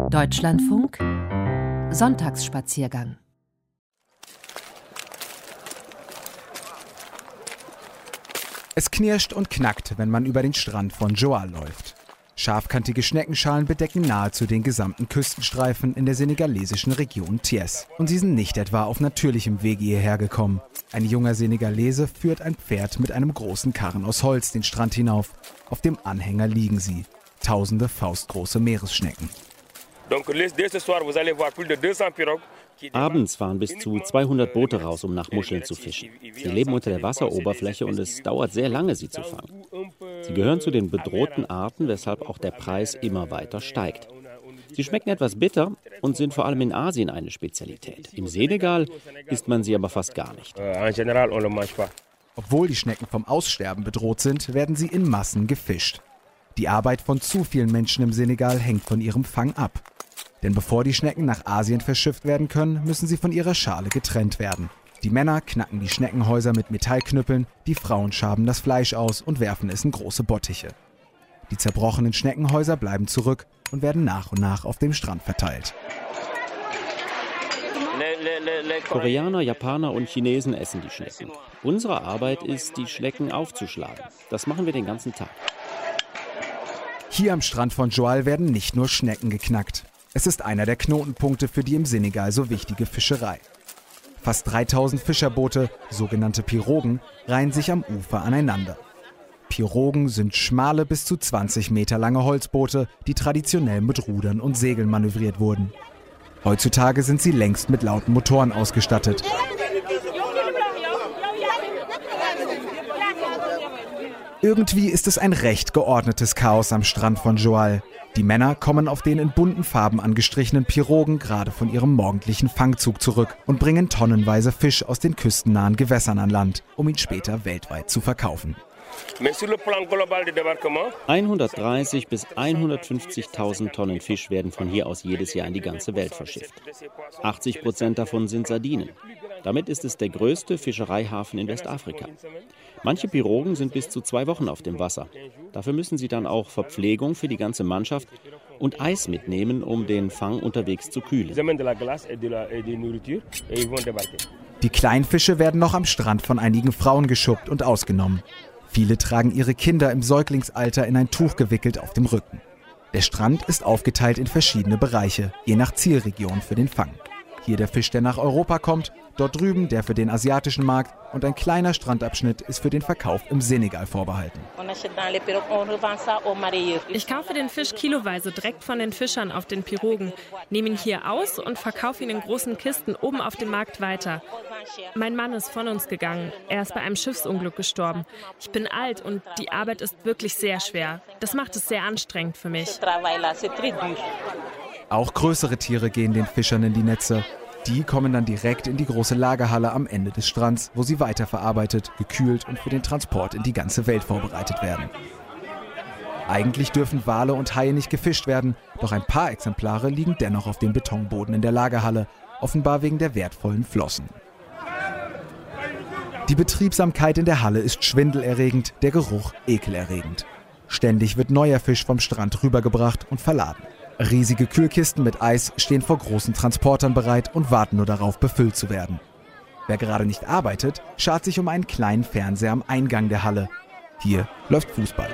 Deutschlandfunk Sonntagsspaziergang. Es knirscht und knackt, wenn man über den Strand von Joal läuft. Scharfkantige Schneckenschalen bedecken nahezu den gesamten Küstenstreifen in der senegalesischen Region Thiès. Und sie sind nicht etwa auf natürlichem Wege hierher gekommen. Ein junger Senegalese führt ein Pferd mit einem großen Karren aus Holz den Strand hinauf. Auf dem Anhänger liegen sie. Tausende faustgroße Meeresschnecken. Abends fahren bis zu 200 Boote raus, um nach Muscheln zu fischen. Sie leben unter der Wasseroberfläche und es dauert sehr lange, sie zu fangen. Sie gehören zu den bedrohten Arten, weshalb auch der Preis immer weiter steigt. Sie schmecken etwas bitter und sind vor allem in Asien eine Spezialität. Im Senegal isst man sie aber fast gar nicht. Obwohl die Schnecken vom Aussterben bedroht sind, werden sie in Massen gefischt. Die Arbeit von zu vielen Menschen im Senegal hängt von ihrem Fang ab. Denn bevor die Schnecken nach Asien verschifft werden können, müssen sie von ihrer Schale getrennt werden. Die Männer knacken die Schneckenhäuser mit Metallknüppeln, die Frauen schaben das Fleisch aus und werfen es in große Bottiche. Die zerbrochenen Schneckenhäuser bleiben zurück und werden nach und nach auf dem Strand verteilt. Koreaner, Japaner und Chinesen essen die Schnecken. Unsere Arbeit ist, die Schnecken aufzuschlagen. Das machen wir den ganzen Tag. Hier am Strand von Joal werden nicht nur Schnecken geknackt. Es ist einer der Knotenpunkte für die im Senegal so wichtige Fischerei. Fast 3000 Fischerboote, sogenannte Pirogen, reihen sich am Ufer aneinander. Pirogen sind schmale, bis zu 20 Meter lange Holzboote, die traditionell mit Rudern und Segeln manövriert wurden. Heutzutage sind sie längst mit lauten Motoren ausgestattet. Irgendwie ist es ein recht geordnetes Chaos am Strand von Joal. Die Männer kommen auf den in bunten Farben angestrichenen Pirogen gerade von ihrem morgendlichen Fangzug zurück und bringen tonnenweise Fisch aus den küstennahen Gewässern an Land, um ihn später weltweit zu verkaufen. 130.000 bis 150.000 Tonnen Fisch werden von hier aus jedes Jahr in die ganze Welt verschifft. 80% davon sind Sardinen. Damit ist es der größte Fischereihafen in Westafrika. Manche Pirogen sind bis zu 2 Wochen auf dem Wasser. Dafür müssen sie dann auch Verpflegung für die ganze Mannschaft und Eis mitnehmen, um den Fang unterwegs zu kühlen. Die Kleinfische werden noch am Strand von einigen Frauen geschuppt und ausgenommen. Viele tragen ihre Kinder im Säuglingsalter in ein Tuch gewickelt auf dem Rücken. Der Strand ist aufgeteilt in verschiedene Bereiche, je nach Zielregion für den Fang. Hier der Fisch, der nach Europa kommt, dort drüben der für den asiatischen Markt und ein kleiner Strandabschnitt ist für den Verkauf im Senegal vorbehalten. Ich kaufe den Fisch kiloweise direkt von den Fischern auf den Pirogen, nehme ihn hier aus und verkaufe ihn in großen Kisten oben auf dem Markt weiter. Mein Mann ist von uns gegangen. Er ist bei einem Schiffsunglück gestorben. Ich bin alt und die Arbeit ist wirklich sehr schwer. Das macht es sehr anstrengend für mich. Auch größere Tiere gehen den Fischern in die Netze. Die kommen dann direkt in die große Lagerhalle am Ende des Strands, wo sie weiterverarbeitet, gekühlt und für den Transport in die ganze Welt vorbereitet werden. Eigentlich dürfen Wale und Haie nicht gefischt werden, doch ein paar Exemplare liegen dennoch auf dem Betonboden in der Lagerhalle, offenbar wegen der wertvollen Flossen. Die Betriebsamkeit in der Halle ist schwindelerregend, der Geruch ekelerregend. Ständig wird neuer Fisch vom Strand rübergebracht und verladen. Riesige Kühlkisten mit Eis stehen vor großen Transportern bereit und warten nur darauf, befüllt zu werden. Wer gerade nicht arbeitet, schart sich um einen kleinen Fernseher am Eingang der Halle. Hier läuft Fußball.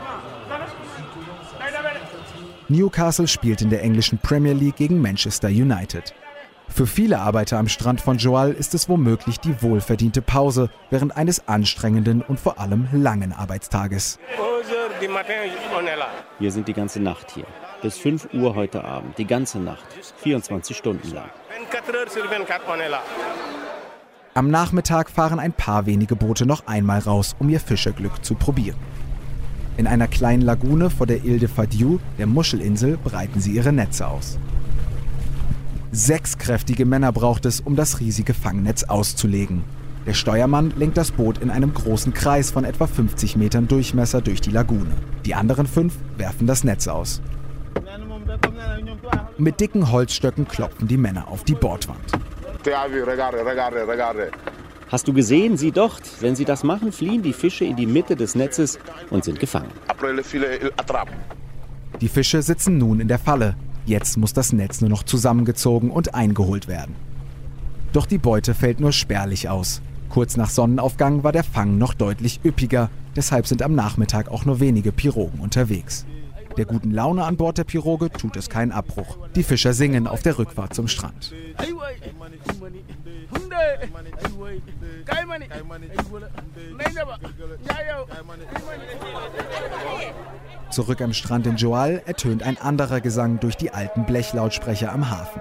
Newcastle spielt in der englischen Premier League gegen Manchester United. Für viele Arbeiter am Strand von Joal ist es womöglich die wohlverdiente Pause während eines anstrengenden und vor allem langen Arbeitstages. Wir sind die ganze Nacht hier. Bis 5 Uhr heute Abend, die ganze Nacht, 24 Stunden lang. Am Nachmittag fahren ein paar wenige Boote noch einmal raus, um ihr Fischerglück zu probieren. In einer kleinen Lagune vor der Ile de Fadiou, der Muschelinsel, breiten sie ihre Netze aus. 6 kräftige Männer braucht es, um das riesige Fangnetz auszulegen. Der Steuermann lenkt das Boot in einem großen Kreis von etwa 50 Metern Durchmesser durch die Lagune. Die anderen 5 werfen das Netz aus. Mit dicken Holzstöcken klopfen die Männer auf die Bordwand. Hast du gesehen? Sieh dort. Wenn sie das machen, fliehen die Fische in die Mitte des Netzes und sind gefangen. Die Fische sitzen nun in der Falle. Jetzt muss das Netz nur noch zusammengezogen und eingeholt werden. Doch die Beute fällt nur spärlich aus. Kurz nach Sonnenaufgang war der Fang noch deutlich üppiger, deshalb sind am Nachmittag auch nur wenige Pirogen unterwegs. Der guten Laune an Bord der Piroge tut es keinen Abbruch. Die Fischer singen auf der Rückfahrt zum Strand. Zurück am Strand in Joal ertönt ein anderer Gesang durch die alten Blechlautsprecher am Hafen.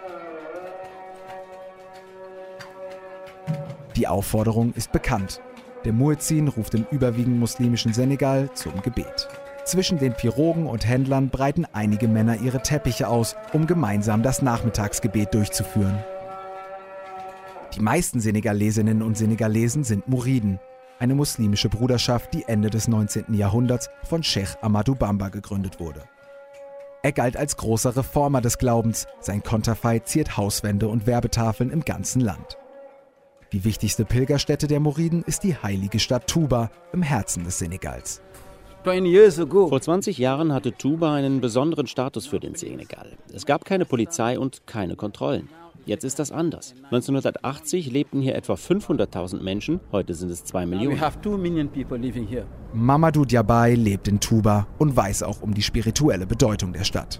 Die Aufforderung ist bekannt. Der Muezzin ruft im überwiegend muslimischen Senegal zum Gebet. Zwischen den Pirogen und Händlern breiten einige Männer ihre Teppiche aus, um gemeinsam das Nachmittagsgebet durchzuführen. Die meisten Senegalesinnen und Senegalesen sind Mouriden, eine muslimische Bruderschaft, die Ende des 19. Jahrhunderts von Cheikh Amadou Bamba gegründet wurde. Er galt als großer Reformer des Glaubens, sein Konterfei ziert Hauswände und Werbetafeln im ganzen Land. Die wichtigste Pilgerstätte der Mouriden ist die heilige Stadt Touba im Herzen des Senegals. Vor 20 Jahren hatte Touba einen besonderen Status für den Senegal. Es gab keine Polizei und keine Kontrollen. Jetzt ist das anders. 1980 lebten hier etwa 500.000 Menschen, heute sind es 2 Millionen. Mamadou Diabaye lebt in Touba und weiß auch um die spirituelle Bedeutung der Stadt.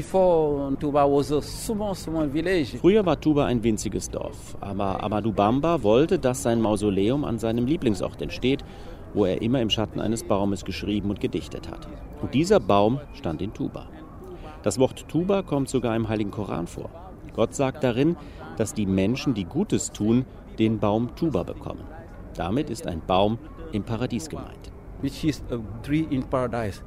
Früher war Touba ein winziges Dorf, aber Amadou Bamba wollte, dass sein Mausoleum an seinem Lieblingsort entsteht, wo er immer im Schatten eines Baumes geschrieben und gedichtet hat. Und dieser Baum stand in Touba. Das Wort Touba kommt sogar im Heiligen Koran vor. Gott sagt darin, dass die Menschen, die Gutes tun, den Baum Touba bekommen. Damit ist ein Baum im Paradies gemeint. Which is a tree in paradise.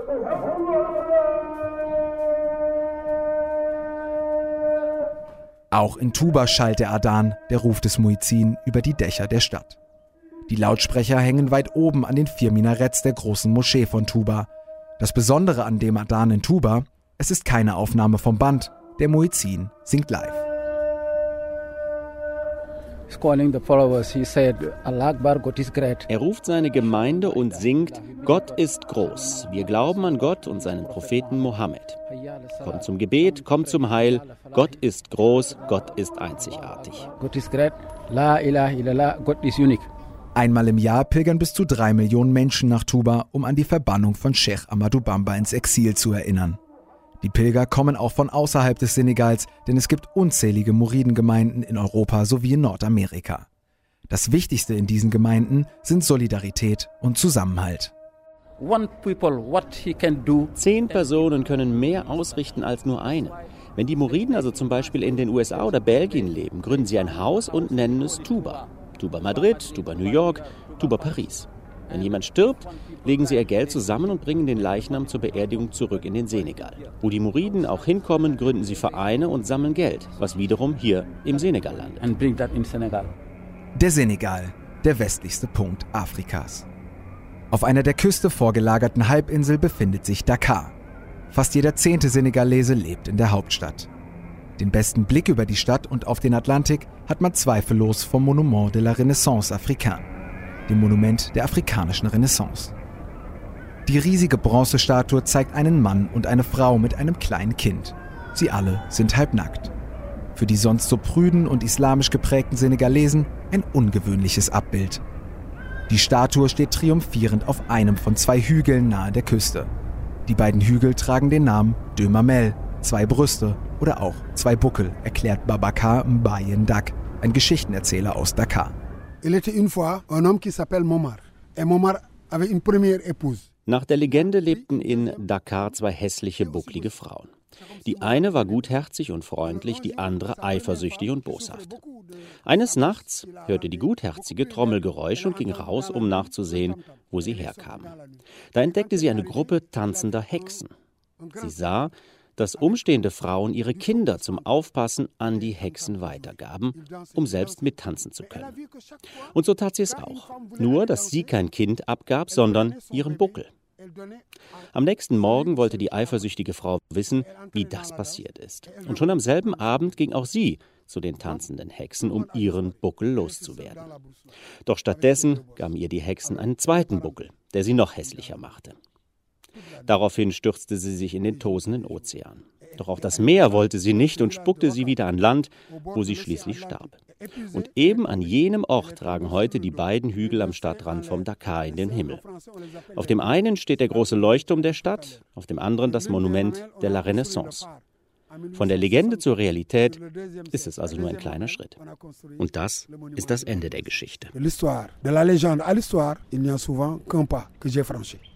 Auch in Touba schallt der Adhan, der Ruf des Muezzin, über die Dächer der Stadt. Die Lautsprecher hängen weit oben an den 4 Minaretts der großen Moschee von Touba. Das Besondere an dem Adhan in Touba, es ist keine Aufnahme vom Band, der Muezzin singt live. Er ruft seine Gemeinde und singt, Gott ist groß, wir glauben an Gott und seinen Propheten Mohammed. Kommt zum Gebet, kommt zum Heil, Gott ist groß, Gott ist einzigartig. Gott ist great, la ilaha illallah, Gott ist unique. Einmal im Jahr pilgern bis zu 3 Millionen Menschen nach Touba, um an die Verbannung von Cheikh Amadou Bamba ins Exil zu erinnern. Die Pilger kommen auch von außerhalb des Senegals, denn es gibt unzählige Mouridengemeinden in Europa sowie in Nordamerika. Das Wichtigste in diesen Gemeinden sind Solidarität und Zusammenhalt. 10 Personen können mehr ausrichten als nur eine. Wenn die Mouriden also zum Beispiel in den USA oder Belgien leben, gründen sie ein Haus und nennen es Touba. Touba Madrid, Touba New York, Touba Paris. Wenn jemand stirbt, legen sie ihr Geld zusammen und bringen den Leichnam zur Beerdigung zurück in den Senegal. Wo die Mouriden auch hinkommen, gründen sie Vereine und sammeln Geld, was wiederum hier im Senegal landet. Der Senegal, der westlichste Punkt Afrikas. Auf einer der Küste vorgelagerten Halbinsel befindet sich Dakar. Fast jeder 10. Senegalese lebt in der Hauptstadt. Den besten Blick über die Stadt und auf den Atlantik hat man zweifellos vom Monument de la Renaissance Africaine, dem Monument der afrikanischen Renaissance. Die riesige Bronzestatue zeigt einen Mann und eine Frau mit einem kleinen Kind. Sie alle sind halbnackt. Für die sonst so prüden und islamisch geprägten Senegalesen ein ungewöhnliches Abbild. Die Statue steht triumphierend auf einem von 2 Hügeln nahe der Küste. Die beiden Hügel tragen den Namen Deux Mamelles, 2 Brüste oder auch 2 Buckel, erklärt Babacar Mbaye Ndak, ein Geschichtenerzähler aus Dakar. Il était une fois un homme qui s'appelle Momar. Et Momar avait une première épouse. Nach der Legende lebten in Dakar 2 hässliche, bucklige Frauen. Die eine war gutherzig und freundlich, die andere eifersüchtig und boshaft. Eines Nachts hörte die Gutherzige Trommelgeräusche und ging raus, um nachzusehen, wo sie herkamen. Da entdeckte sie eine Gruppe tanzender Hexen. Sie sah, dass umstehende Frauen ihre Kinder zum Aufpassen an die Hexen weitergaben, um selbst mittanzen zu können. Und so tat sie es auch. Nur, dass sie kein Kind abgab, sondern ihren Buckel. Am nächsten Morgen wollte die eifersüchtige Frau wissen, wie das passiert ist. Und schon am selben Abend ging auch sie zu den tanzenden Hexen, um ihren Buckel loszuwerden. Doch stattdessen gaben ihr die Hexen einen zweiten Buckel, der sie noch hässlicher machte. Daraufhin stürzte sie sich in den tosenden Ozean. Doch auch das Meer wollte sie nicht und spuckte sie wieder an Land, wo sie schließlich starb. Und eben an jenem Ort ragen heute die beiden Hügel am Stadtrand vom Dakar in den Himmel. Auf dem einen steht der große Leuchtturm der Stadt, auf dem anderen das Monument de la Renaissance. Von der Legende zur Realität ist es also nur ein kleiner Schritt. Und das ist das Ende der Geschichte. De l'histoire, de la légende à l'histoire, il n'y a souvent qu'un pas que j'ai franchi.